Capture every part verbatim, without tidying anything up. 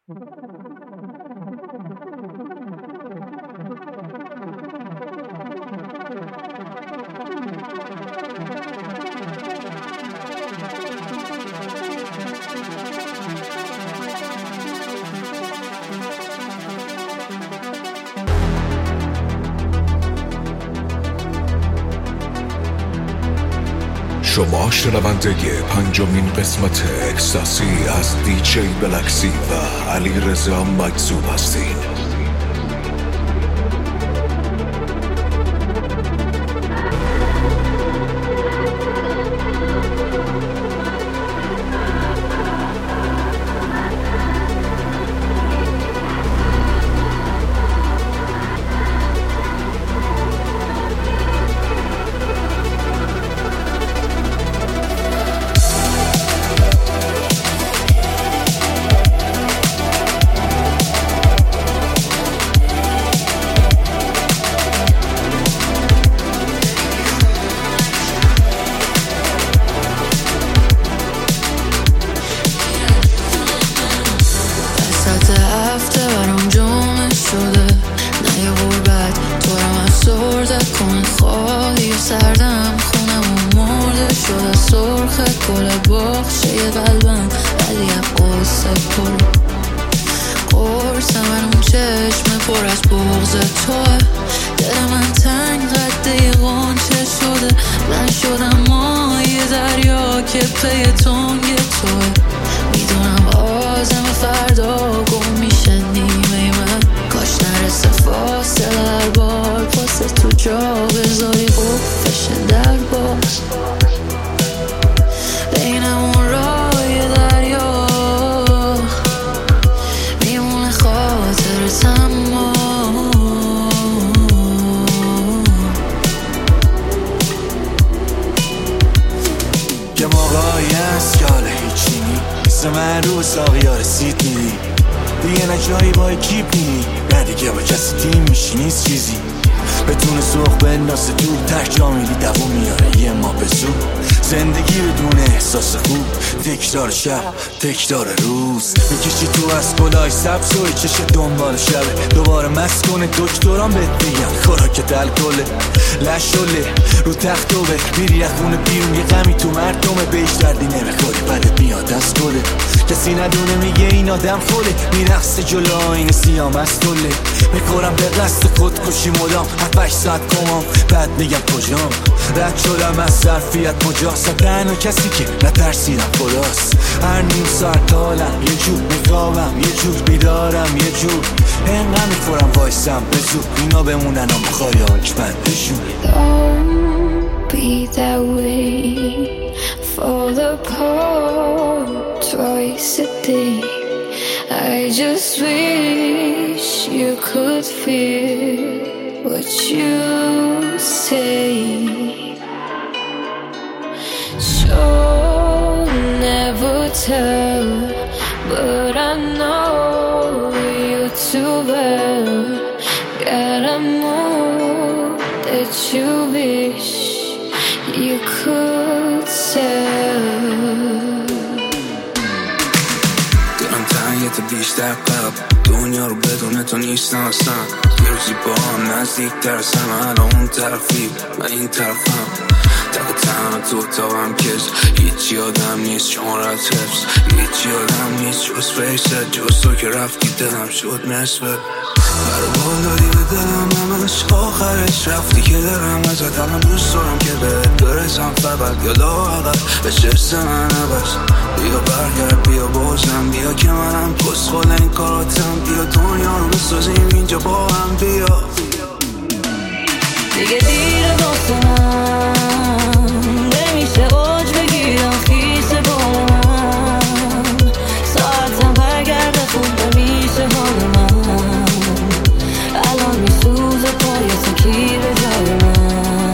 شما شنونده پنجمین قسمت اکستاسی از دیجی بلکسی و علی رضا مجذوب هستین. هفته برام جمعه شده نه یه غربت تو رو افسرده کن خواهی سردم خونم و مرده شده سرخ گل باخشه قلبم ولی از قصه پر قرصم برام چشم پر از بغض توه دل من تنگ قده غنچه شده من شدم مایه دریا که پی تنگ توه میدونم آزم فردا گم میشه نیمه من کاش نرسه فاصله هر بار پاسه تو جا بذاری قفشه در باز بینمون رای دریا میمونه خاطرت اما یه موقعی هست که حالا هیچی نی مثل من رو ساقیا رسید میری دیگه نه جایی با اکیپ نی نه دیگه با کسی تیم میشی نیست چیزی بتونه سوخ بنداسه دور ته جا میری دوون میاره یه ما به زود زندگی بدون احساس خوب تکرار شب تکرار روز میکشی تو از گلای سبز و چشه دنبال شبه دوباره مست کنه دکتران بهت بگم خوراکت الکله لشله رو تختوبه میری از خونه بیرون یه غمی تو مردمه بهش دردی نمیخوری بدت میاد از گله کسی ندونه میگه این آدم خوله میرقصه جلو آینه سیام از طله میخورم به قصد خودکشی مدام هفتش ساعت کمام بعد میگم کجام رد شدم از ظرفیت مجاست تنها کسی که نترسیدم خداست هر نیم ساعت حالم یه جور میخوابم یه جور بیدارم یه جور انقدر میخورم وایسم به زود اینا بمونن هم خایاک بندشون Don't be that way fall apart twice a day I just wish you could feel what you say So never tell But I know you too well Gotta know that you wish you could tell یه تو بیشتر قبل دنیا رو بدونه تو نیستم اصلا یه روزی با هم نزدیک ترسم الان اون طرفی من این طرفم تک تنها تو اتاقم کس هیچی آدم نیست چون رد حفظ هیچی آدم نیست جز فیست جز تو که رفتی دلم شد نصفه برو بال دادی به دلم همش آخرش رفتی که دارم ازت الان دوست دارم که بهت برسم فقط یا لااقل به چست من نبست بیا برگرد بیا بازم بیا که منم کسخل این کاراتم بیا دنیا رو بسازیم اینجا با هم بیا دیگه دیره واسه من نمیشه اوج بگیرم خیس بال من ساعتم برگرده خوب نمیشه حال من الان میسوزه پای تو کی به جای من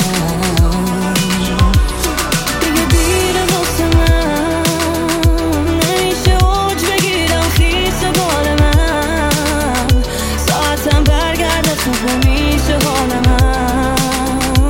دیگه دیره واسه من نمیشه اوج بگیرم خیس بال من ساعتم برگرده خوب نمیشه حال من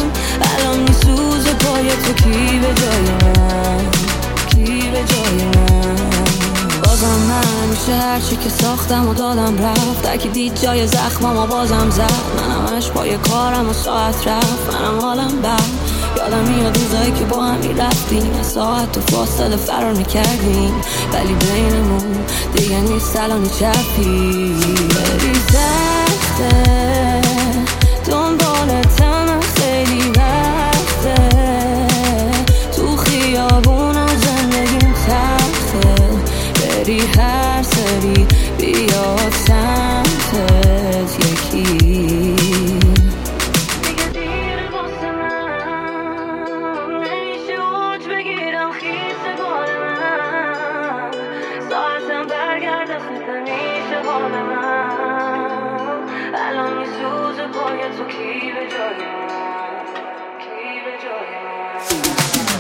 چی که ساختم و دادم رفت، در که دید جای زخمم و بازم زد. منم همش پای کارم و ساعت رفت، منم حالم بد. یادم میاد روزایی که با هم میرفتیم، از ساعت تو فاصله فرار میکردیم، ولی بینمون دیگه نیست الانی چپی. خیلی سخته دنبالتم، خیلی وقته تو خیابونم زندگیم تخته. بری هر سری بیاد سمتت یکی. الان میسوزه پای تو، کی به جای من، کی به جای من.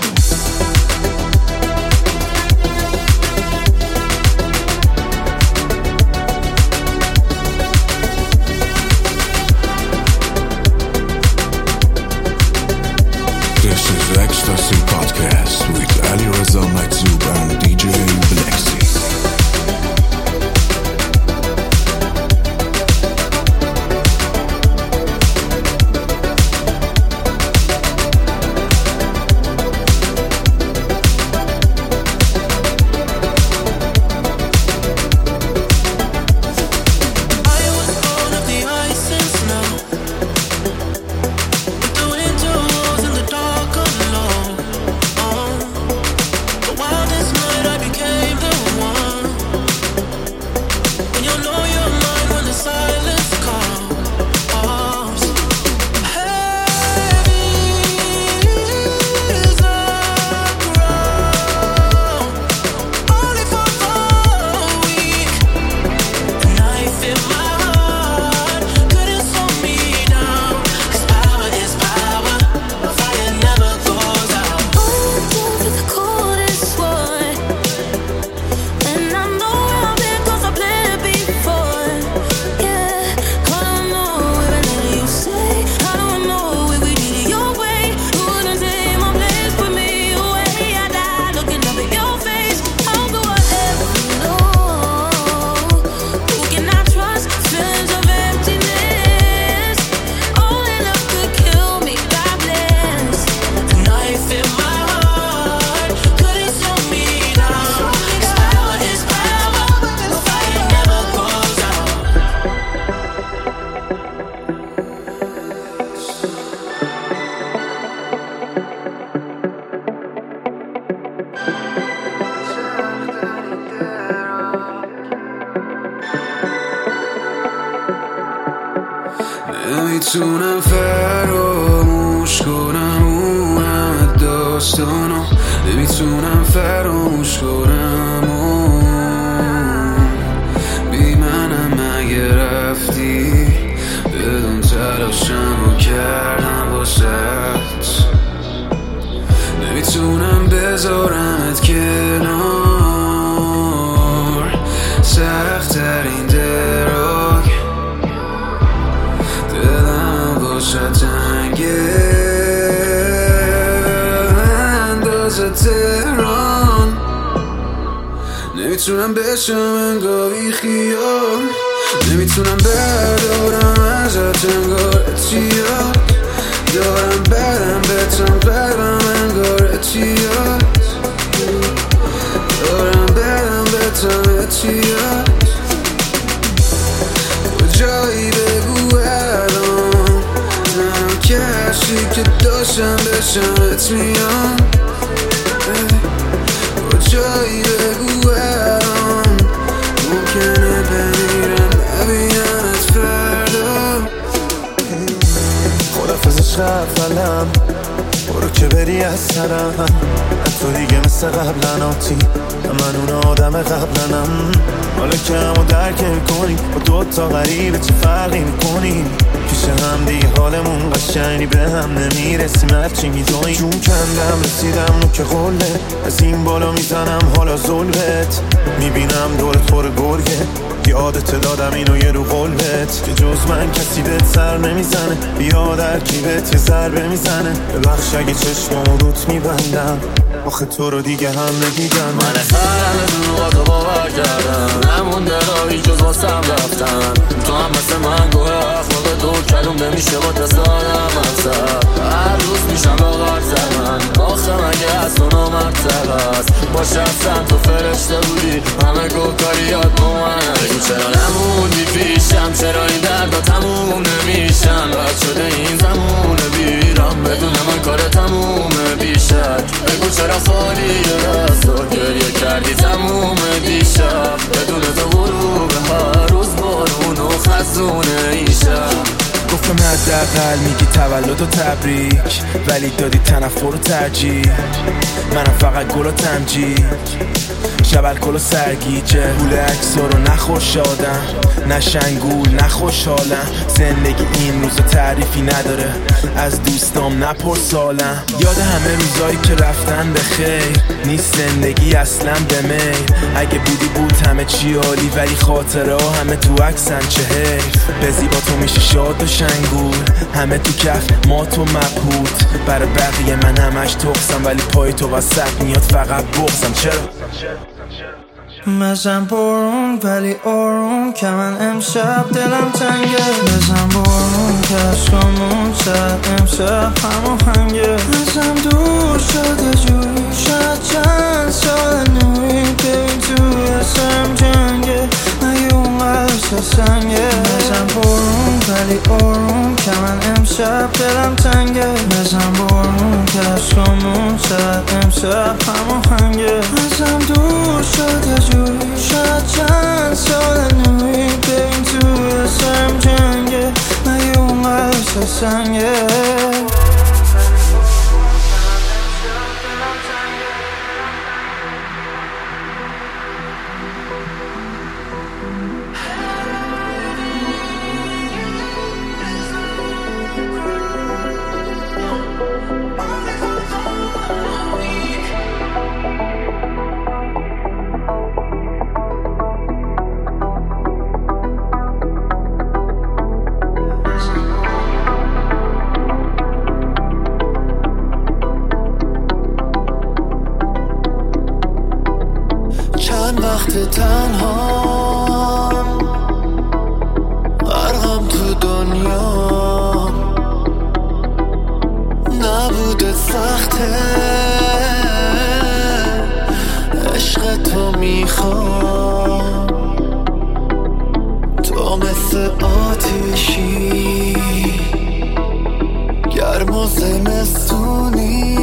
This is Ecstasy Podcast with Alireza Maikzoub and D J Blexy. نمیتونم فراموش کنم اون داستانو، نمیتونم فراموش کنم اون بی منم مگه رفتی، بدون تلاشمو کردم واسط. نمیتونم بذارمت کنار، سخت‌ترین دراگ دلم واسه تنگه اندازه تهران. نمیتونم بشم انگار بی خیال، نمیتونم بردارم ازت انگار اتیاد. دارم برم بتم قلبم انگار اتیاد، دارم برم بتم اتیاد. کجایی بگو الان، تنها کسی که داشتم بشمت میان. کجایی بگو الان، ممکنه بمیرم نبینمت فردا. خدافز عشق اولم، برو که بری از سرم. تو دیگه مثل قبلن آتی، من اون آدم قبلنم. حالا که همو درک میکنی، با دوتا غریبه چه فرقی میکنی. پیش هم دیگه حالمون قشنگی به هم نمیرسیم، هرچی میدونی. جون کندم رسیدم نوک قله، از این بالا میزنم حالا ظلمت. میبینم دورت پر گرگه، یه یادت دادم اینو یه رو قلبت که جز من کسی بهت سر نمیزنه. بیا در کیبت یه ضربه میزنه. ببخش اگه چشمامو روت میبندم، آخه تو رو دیگه هم ندیدم. من سرم دروغاتو باور کردم، نمونده راهی جز واسم رفتن. تو هم مثل من گوه اخلاق تو کلوم نمیشه با تصادم منصب. هر روز میشم لاغر زمن، آخه مگه از تو نامرتب است. باشه اصلا تو فرشته بودی، همه گفتاریات با منه. بگو چرا نموندی پیشم، چرا این دردا تموم نمیشن. بد شده این زمونه بیرم، بدون من کار تمومه بیشک. بگو چرا خالی دستا گریه کردی تموم دیشب. بدون تو غروب هر روز بارون و خزونه این شب. گفتم حداقل میگی تولد و تبریک، ولی دادی تنفر و ترجیح. منم فقط گل و تمجید، شب الکل و سرگیجه. گول اکسا رو نخوشادم، نه شنگول نه خوشحالم. زندگی این روزا تعریفی نداره، از دوستام نپرسالم. یاد همه روزایی که رفتن به خیر، نیست زندگی اصلا به میل. اگه بودی بود همه چی عالی، ولی خاطره ها همه تو عکسن چه حیف. به زیبا تو میشی شاد و شنگول، همه تو کف ما تو مبهوت. برای بقیه من همش تخصم، ولی پای تو وسط میاد فقط بغزم. چرا؟ بزن بارون ولی آروم که من امشب دلم تنگه. بزن بارون که عشقمون شد امشب هماهنگه. ازم دور شده جوری، شاید چند سال نوری. ببین توی سرم جنگه، مگه اون قلب سنگه. بزن بارون ولی آروم که من امشب دلم تنگه. بزن بارون که عشقمون شد امشب هماهنگه. ازم دور شده جوری، شاید چند سال نوری. ببین توی سرم جنگه، مگه اون قلب سنگه. وقت تنها غرقم تو دنیا، نبوده سخته عشق تو میخوام. تو مثل آتیشی گرم و زمستونی،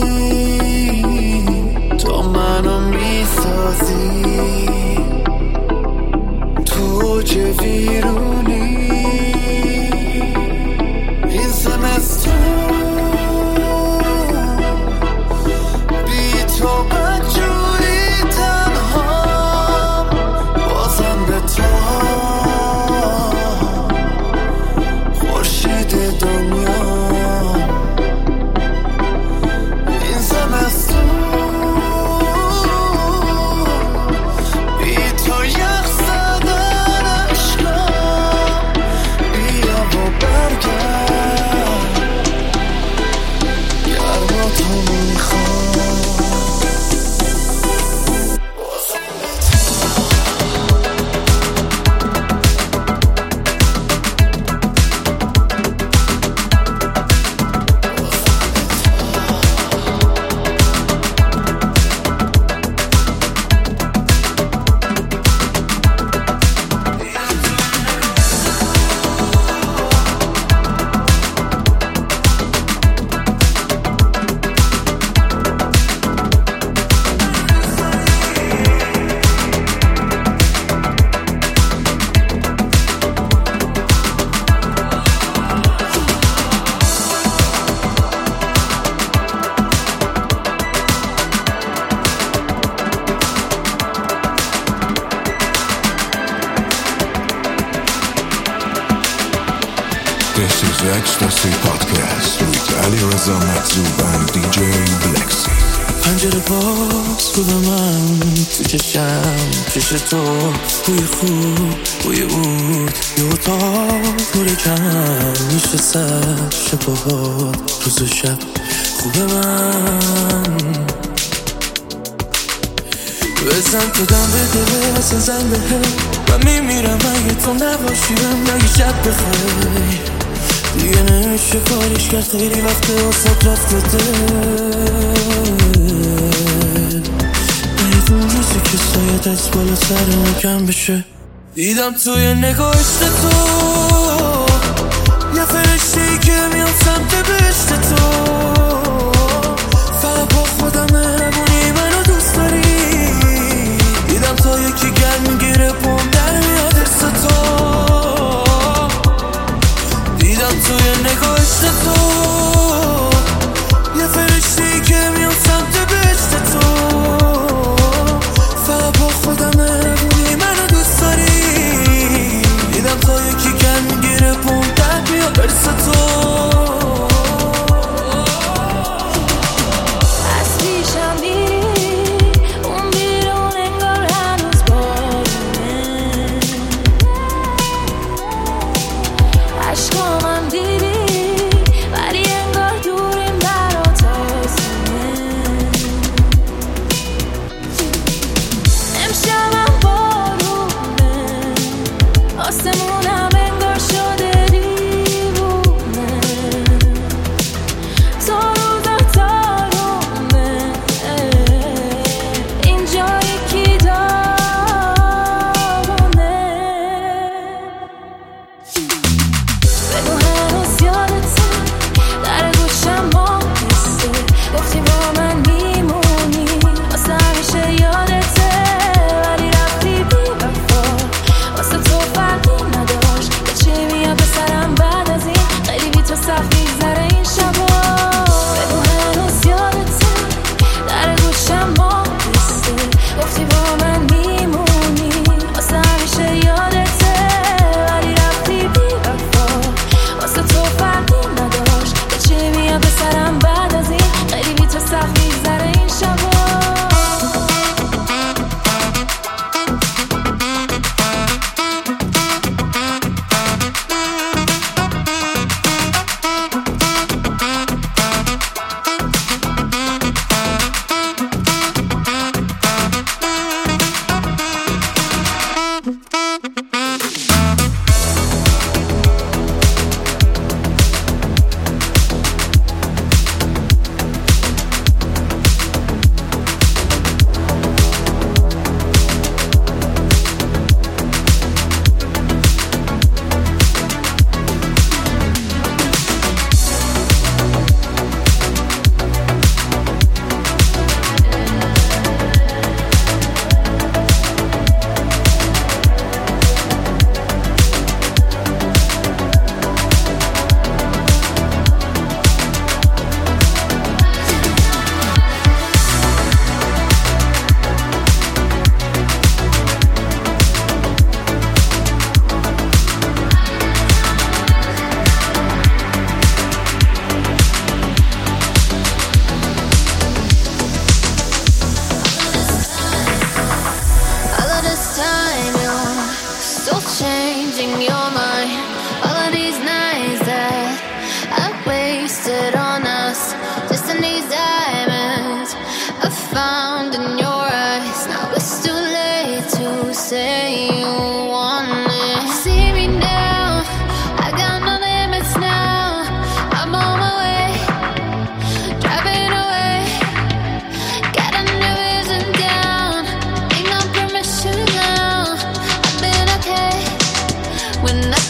تو منو میسازی تو چه ویرونی. این زمستون بی تو بدجوری تنها، بازم به تو خورشید دنیا. این زمستون This is Ecstasy Podcast with Alireza Matzoub and دی جی Blexy. پنجره باز رو به من تو چشم، پیش تو بوی خوب بوی بود یه اتاق پر کم میشه سر شباهات روز و شب خوب من بزن تو دم بده واسه زن بهم من میمیرم اگه تو نباشی بهم نگی شب بخیر دیگه نمیشه کاریش کرد خیلی وقت واسه رفته دل اون روزی که سایت از بالا سرم کم بشه دیدم توی نگاهشت تو یه فرشته‌ای که میاد سمت بهشت تو فقط با خودم مهربونی منو دوست داری دیدم تا یکی گرم میگیره پام در میاد ارس تو دیدم توی نگاهشت تو یه فرشته‌ای که میاد سمت بهشت تو فقط با خودم مهربونی منو دوست داری دیدم تا یکی گرم میگیره پام در میاد ارس تو when I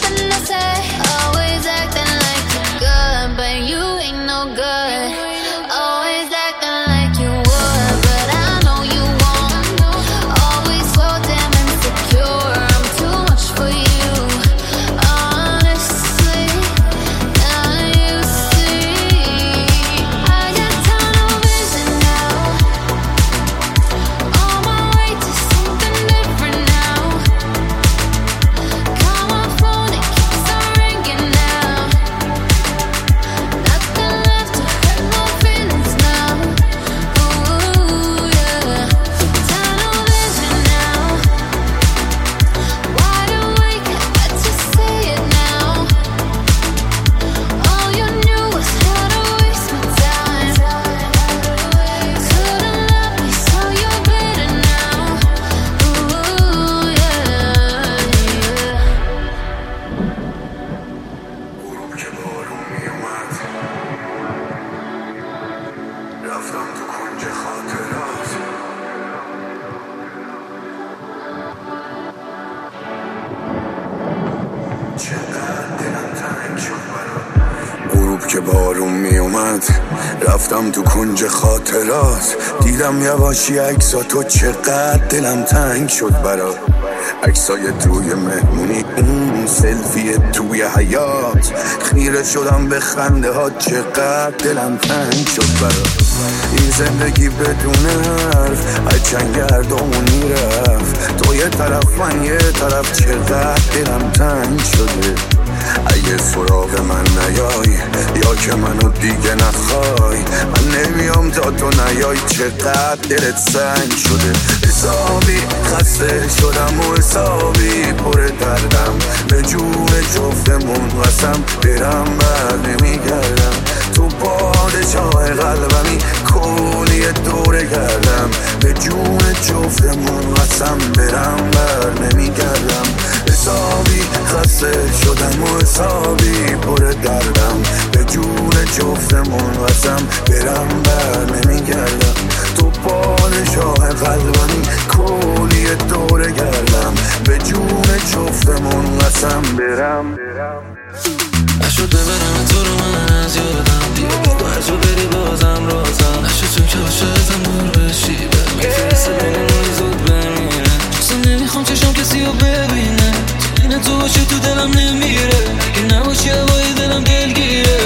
غروب که بارون می اومد رفتم تو کنج خاطرات، دیدم یواشی عکسا تو، چقدر دلم تنگ شد برات. عکسای توی مهمونی، اون سلفی توی حیات، خیره شدم به خنده ها، چقدر دلم تنگ شد برات. این زندگی بدون حرف از چنگ گردامون میرفت، تو یه طرف من یه طرف، چقدر دلم تنگ شده. اگه سراغ من نیای یا که منو دیگه نخوای، من نمیام تا تو نیای، چقدر دلت سنگ شده. حسابی خسته شدم و حسابی پر دردم، به جون جفتمون قسم برم بر نمیگردم. تو پادشاه قلبمی کلی دوره گردم، به جون جفتمون قسم برم بر نمیگردم. حسابی خسته شدم و حسابی پر دردم، به جون جفتمون قسم برم بر نمیگردم. تو پادشاه قلبمی کلی دوره گردم، به جون جفتمون قسم برم. نشد ببرم تو رو من از یادم، دیگه باید تو بری بازم رازم، نشد تو که عاشقتم دور بشی، میفرسته بینمونی زود بمیره. اصلا نمیخوام چشم کسی رو ببینه، اینه تو باشه تو دلم نمیره، اگه نباشی هوای دلم دلگیره.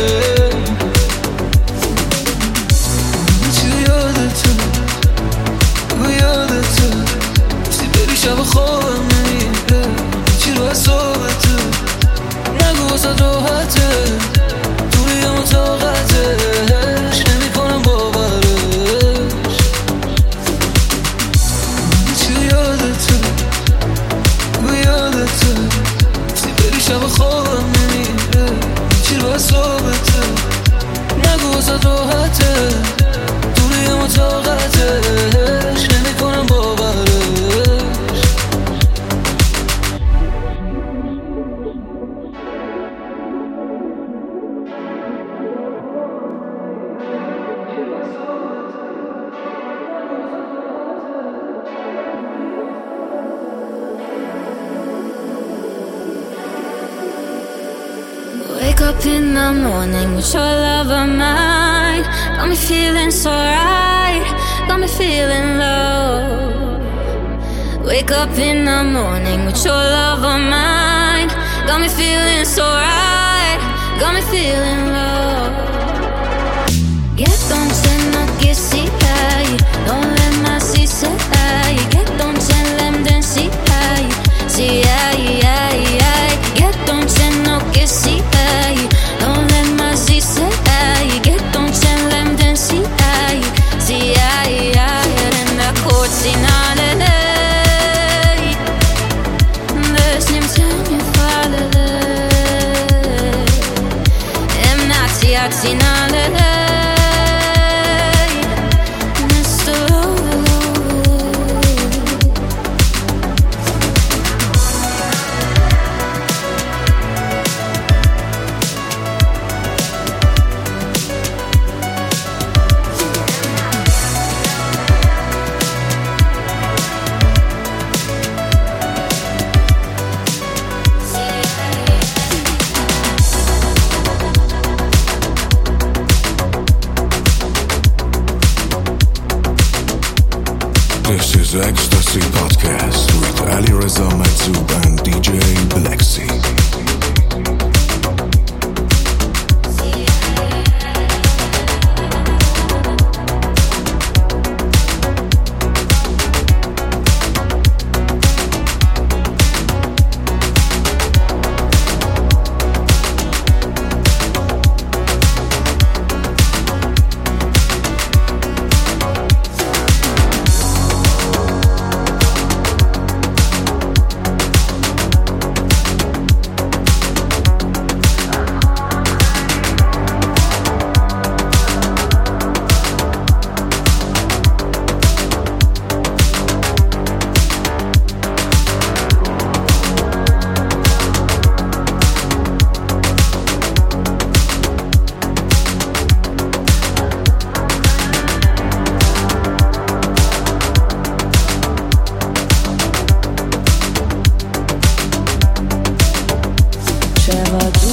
چی یادته بگو یادته، گفتی بری شب خوابم نمیره، چی رو حسابته نگو واسه راحته، دوری هم طاقتش نمی کنم باورش. چی یادته بگو یادته، گفتی بری شب خوابم نمیره، چی رو حسابته نگو واسه راحته، دوری هم طاقتش نمی کنم باورش. Wake up in the morning with your love of mine, got me feeling so right, got me feeling low. Wake up in the morning with your love of mine, got me feeling so right, got me feeling low. Get on no que si hay, don't let my see say hay, get on lem then si hay, si hay, hay, hay. Get on no que si hay, don't let my see say hay, get on lem then si hay, si hay, hay. And the courts in all the day, there's him tell me father, I'm not see I'd seen all the day. This is Ecstasy Podcast with Ali Reza Matzoub and D J Blexy. Never do